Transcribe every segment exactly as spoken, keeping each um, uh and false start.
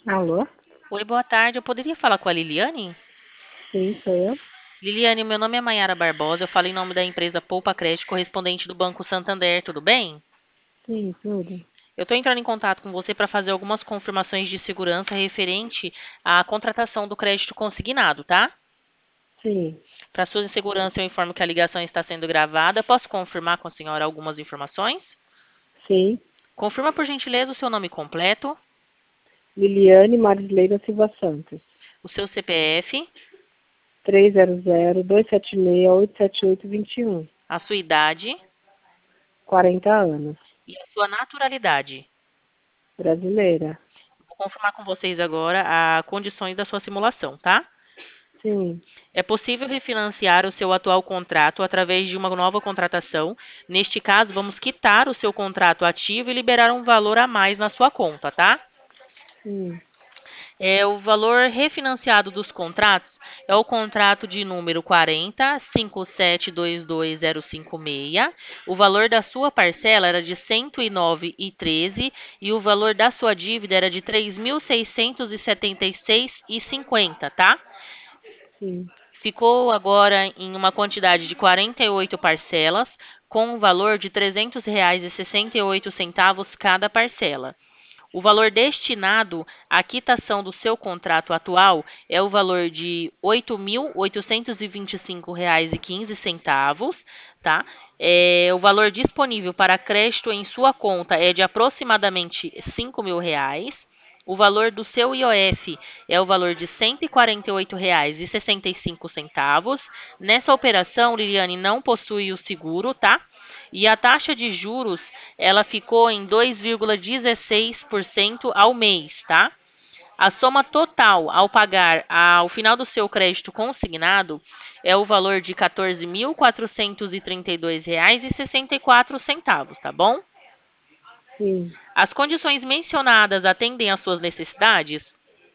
Alô? Oi, boa tarde. Eu poderia falar com a Liliane? Sim, sou eu. Liliane, meu nome é Maiara Barbosa. Eu falo em nome da empresa Poupa Crédito, correspondente do Banco Santander. Tudo bem? Sim, tudo. Eu estou entrando em contato com você para fazer algumas confirmações de segurança referente à contratação do crédito consignado, tá? Sim, Para sua segurança, eu informo que a ligação está sendo gravada. Posso confirmar com a senhora algumas informações? sim. Confirma, por gentileza, o seu nome completo, Liliane Marisleira Silva Santos. o seu C P F, três zero zero, dois sete seis, oito sete oito dois um. a sua idade quarenta anos. e a sua naturalidade. Brasileira. Vou confirmar com vocês agora as condições da sua simulação, tá? Sim, É possível refinanciar o seu atual contrato através de uma nova contratação. Neste caso, vamos quitar o seu contrato ativo e liberar um valor a mais na sua conta, tá? sim, É, o valor refinanciado dos contratos é o contrato de número quarenta, cinco sete dois dois zero cinco seis. O valor da sua parcela era de cento e nove e treze e o valor da sua dívida era de três mil seiscentos e setenta e seis e cinquenta, tá? sim, Ficou agora em uma quantidade de quarenta e oito parcelas, com um valor de R trezentos reais e sessenta e oito centavos cada parcela. O valor destinado à quitação do seu contrato atual é o valor de oito mil oitocentos e vinte e cinco reais e quinze centavos, tá? É, o valor disponível para crédito em sua conta é de aproximadamente cinco mil reais. O valor do seu I O F é o valor de cento e quarenta e oito reais e sessenta e cinco centavos. Nessa operação, Liliane não possui o seguro, tá? E a taxa de juros, ela ficou em dois vírgula dezesseis por cento ao mês, tá? A soma total ao pagar ao final do seu crédito consignado é o valor de quatorze mil quatrocentos e trinta e dois reais e sessenta e quatro centavos, tá bom? sim, As condições mencionadas atendem às suas necessidades?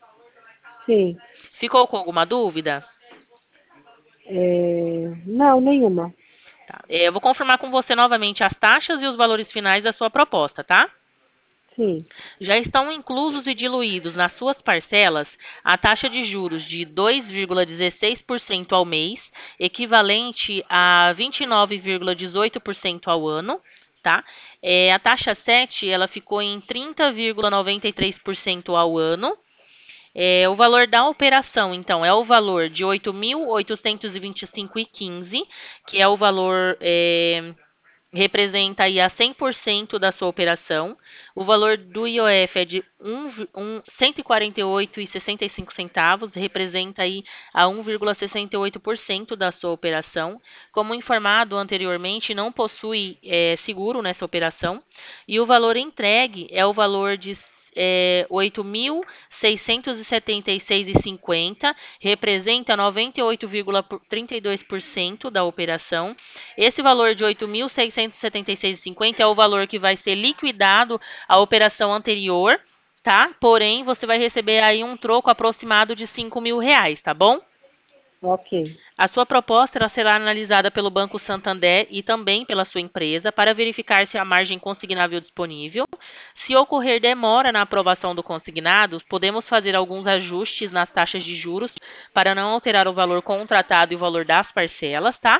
sim. Ficou com alguma dúvida? É... Não, nenhuma. Tá. É, eu vou confirmar com você novamente as taxas e os valores finais da sua proposta, tá? Sim, Já estão inclusos e diluídos nas suas parcelas a taxa de juros de dois vírgula dezesseis por cento ao mês, equivalente a vinte e nove vírgula dezoito por cento ao ano, tá? É, a taxa sete, ela ficou em trinta vírgula noventa e três por cento ao ano. É, o valor da operação, então, é o valor de oito mil oitocentos e vinte e cinco e quinze, que é o valor é, representa aí a cem por cento da sua operação. O valor do I O F é de um, um, cento e quarenta e oito e sessenta e cinco centavos, representa aí a um vírgula sessenta e oito por cento da sua operação. Como informado anteriormente, não possui é, seguro nessa operação. E o valor entregue é o valor de é, oito mil seiscentos e setenta e seis e cinquenta, representa noventa e oito vírgula trinta e dois por cento da operação. Esse valor de oito mil seiscentos e setenta e seis e cinquenta é o valor que vai ser liquidado à operação anterior, tá? Porém, você vai receber aí um troco aproximado de cinco mil reais, tá bom? ok. A sua proposta ela será analisada pelo Banco Santander e também pela sua empresa para verificar se há margem consignável disponível. Se ocorrer demora na aprovação do consignado, podemos fazer alguns ajustes nas taxas de juros para não alterar o valor contratado e o valor das parcelas, tá?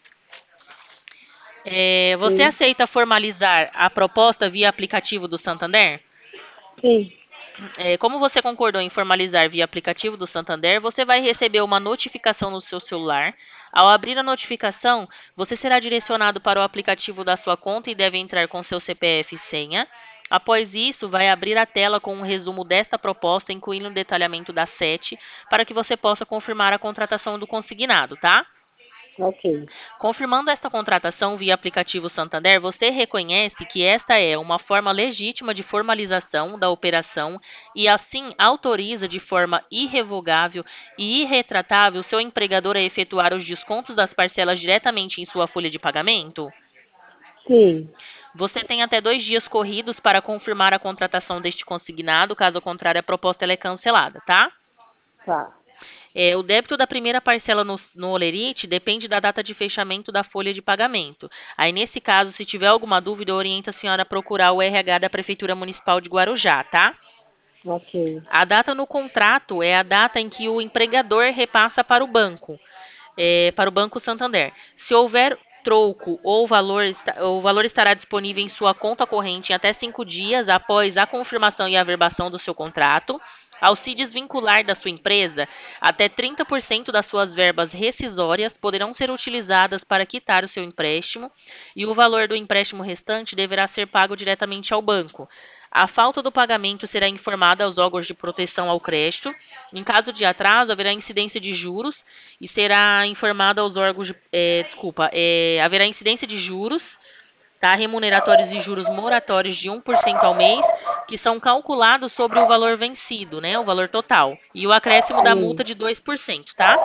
É, você Sim, aceita formalizar a proposta via aplicativo do Santander? sim, É, como você concordou em formalizar via aplicativo do Santander, você vai receber uma notificação no seu celular. Ao abrir a notificação, você será direcionado para o aplicativo da sua conta e deve entrar com seu C P F e senha. Após isso, vai abrir a tela com um resumo desta proposta, incluindo o detalhamento da sete, para que você possa confirmar a contratação do consignado, tá? ok. Confirmando esta contratação via aplicativo Santander, você reconhece que esta é uma forma legítima de formalização da operação e, assim, autoriza de forma irrevogável e irretratável seu empregador a efetuar os descontos das parcelas diretamente em sua folha de pagamento? Sim, Você tem até dois dias corridos para confirmar a contratação deste consignado, caso contrário, a proposta ela é cancelada, tá? tá. É, o débito da primeira parcela no, no Olerite depende da data de fechamento da folha de pagamento. Aí, nesse caso, se tiver alguma dúvida, eu oriento a senhora a procurar o R H da Prefeitura Municipal de Guarujá, tá? Ok. A data no contrato é a data em que o empregador repassa para o banco, é, para o Banco Santander. Se houver troco ou valor, esta- o valor estará disponível em sua conta corrente em até cinco dias após a confirmação e averbação do seu contrato. Ao se desvincular da sua empresa, até trinta por cento das suas verbas rescisórias poderão ser utilizadas para quitar o seu empréstimo e o valor do empréstimo restante deverá ser pago diretamente ao banco. A falta do pagamento será informada aos órgãos de proteção ao crédito. Em caso de atraso, haverá incidência de juros e será informado aos órgãos de, é, desculpa, é, haverá incidência de juros, tá? Remuneratórios e juros moratórios de um por cento ao mês, que são calculados sobre o valor vencido, né? O valor total. E o acréscimo da Sim. multa de dois por cento, tá?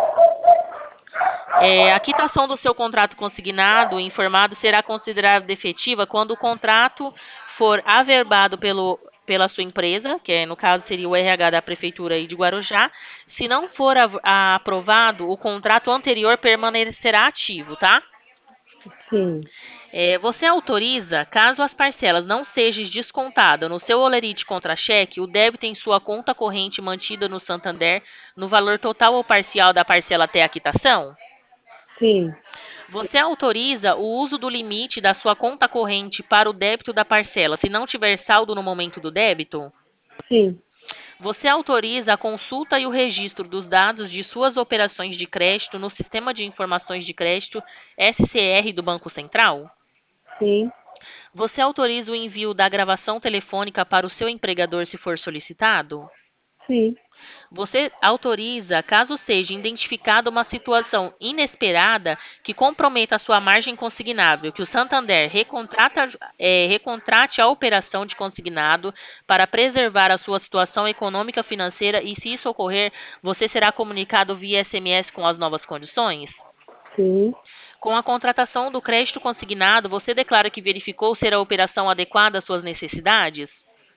É, a quitação do seu contrato consignado informado será considerada defetiva quando o contrato for averbado pelo, pela sua empresa, que é, no caso seria o R H da Prefeitura aí de Guarujá. Se não for av- a- aprovado, o contrato anterior permanecerá ativo, tá? Sim. É, você autoriza, caso as parcelas não sejam descontadas no seu holerite contra-cheque, o débito em sua conta corrente mantida no Santander no valor total ou parcial da parcela até a quitação? Sim. Você autoriza o uso do limite da sua conta corrente para o débito da parcela, se não tiver saldo no momento do débito? Sim. Você autoriza a consulta e o registro dos dados de suas operações de crédito no Sistema de Informações de Crédito S C R do Banco Central? Sim. Você autoriza o envio da gravação telefônica para o seu empregador se for solicitado? Sim. Você autoriza, caso seja identificada uma situação inesperada que comprometa a sua margem consignável, que o Santander recontrata, eh, recontrate a operação de consignado para preservar a sua situação econômica financeira e, se isso ocorrer, você será comunicado via S M S com as novas condições? Sim. Com a contratação do crédito consignado, você declara que verificou ser a operação adequada às suas necessidades?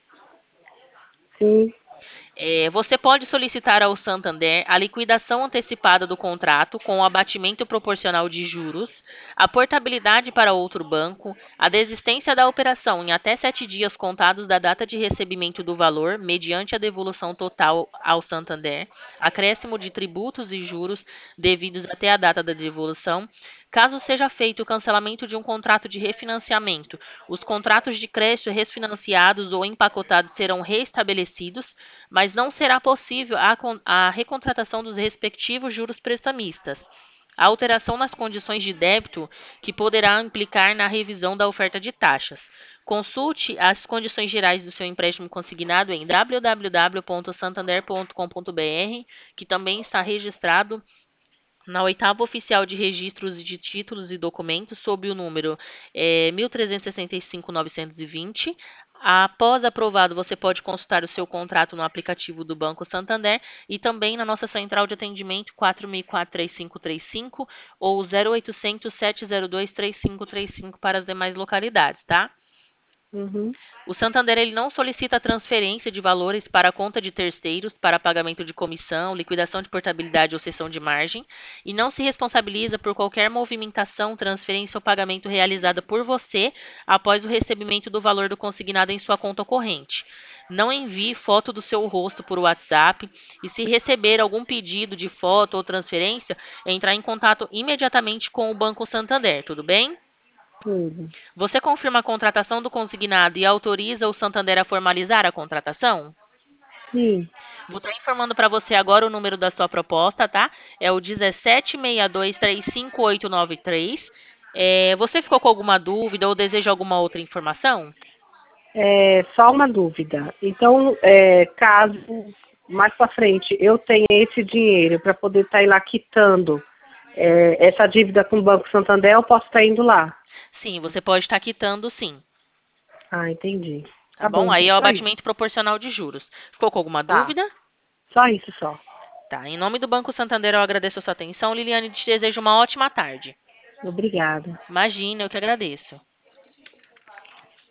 Sim. É, você pode solicitar ao Santander a liquidação antecipada do contrato com o abatimento proporcional de juros, a portabilidade para outro banco, a desistência da operação em até sete dias contados da data de recebimento do valor, mediante a devolução total ao Santander, acréscimo de tributos e juros devidos até a data da devolução. Caso seja feito o cancelamento de um contrato de refinanciamento, os contratos de crédito refinanciados ou empacotados serão restabelecidos, mas não será possível a, con- a recontratação dos respectivos juros prestamistas. A alteração nas condições de débito, que poderá implicar na revisão da oferta de taxas. Consulte as condições gerais do seu empréstimo consignado em w w w ponto santander ponto com ponto b r, que também está registrado na oitava oficial de registros de títulos e documentos, sob o número eh, mil trezentos e sessenta e cinco ponto novecentos e vinte. Após aprovado, você pode consultar o seu contrato no aplicativo do Banco Santander e também na nossa central de atendimento quatro mil e quatro, três cinco três cinco ou zero oitocentos, sete zero dois, três cinco três cinco para as demais localidades, tá? Uhum. O Santander ele não solicita transferência de valores para a conta de terceiros para pagamento de comissão, liquidação de portabilidade ou cessão de margem e não se responsabiliza por qualquer movimentação, transferência ou pagamento realizada por você após o recebimento do valor do consignado em sua conta corrente. Não envie foto do seu rosto por WhatsApp e, se receber algum pedido de foto ou transferência, entrar em contato imediatamente com o Banco Santander, tudo bem? Tudo. Você confirma a contratação do consignado e autoriza o Santander a formalizar a contratação? Sim. Vou estar informando para você agora o número da sua proposta, tá? É o um sete seis dois três cinco oito nove três. É, você ficou com alguma dúvida ou deseja alguma outra informação? É, só uma dúvida. Então, é, caso mais para frente eu tenha esse dinheiro para poder estar lá quitando é, essa dívida com o Banco Santander, eu posso estar indo lá. Sim, você pode estar quitando sim, Ah, entendi. tá Tá bom? bom, Aí então. é o Só isso. abatimento proporcional de juros. Ficou com alguma Tá. dúvida? Só isso, só. Tá. Em nome do Banco Santander, eu agradeço a sua atenção. Liliane, te desejo uma ótima tarde. Obrigada. Imagina, eu que agradeço.